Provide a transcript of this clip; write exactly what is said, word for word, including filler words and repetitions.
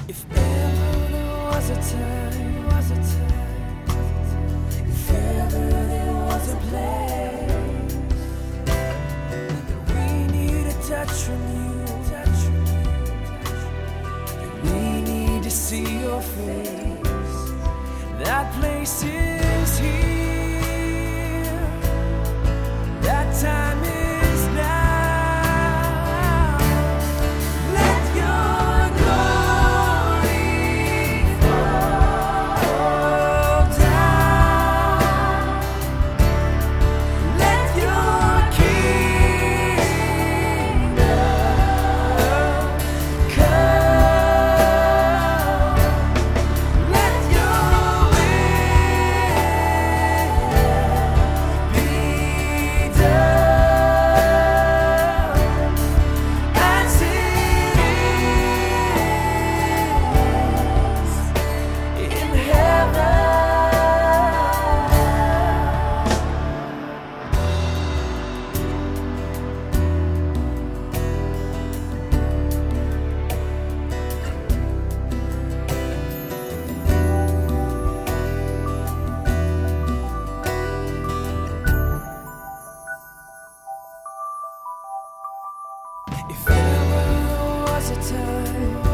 If ever there was a time, was a time, if ever there was a place that we need a touch from you, touch from you, that we need to see your face, that place is here, that time is now. If ever there was a time